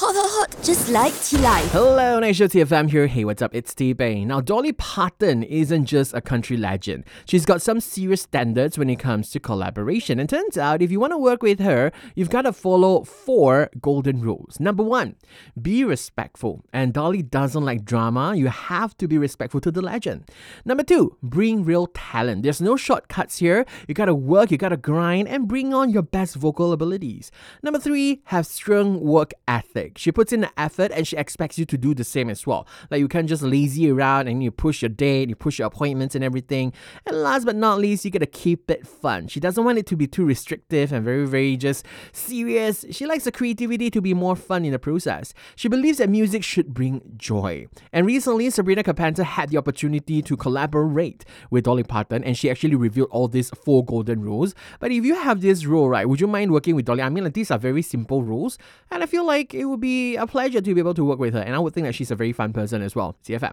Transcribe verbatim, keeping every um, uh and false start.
Hot, hot, hot, just like T-Life. Hello, Nation T F M here. Hey, what's up? It's T-Bane. Now, Dolly Parton isn't just a country legend. She's got some serious standards when it comes to collaboration. And turns out, if you want to work with her, you've got to follow four golden rules. Number one, be respectful. And Dolly doesn't like drama. You have to be respectful to the legend. Number two, bring real talent. There's no shortcuts here. You got to work, you got to grind, and bring on your best vocal abilities. Number three, have strong work ethic. She puts in the effort and she expects you to do the same as well. Like, you can't just lazy around and you push your date, you push your appointments and everything. And last but not least, you gotta keep it fun. She doesn't want it to be too restrictive and very, very just serious. She likes the creativity to be more fun in the process. She believes that music should bring joy. And recently, Sabrina Carpenter had the opportunity to collaborate with Dolly Parton, and she actually revealed all these four golden rules. But if you have this rule, right, would you mind working with Dolly? I mean, like, these are very simple rules, and I feel like it would be a pleasure to be able to work with her, and I would think that she's a very fun person as well. C F M.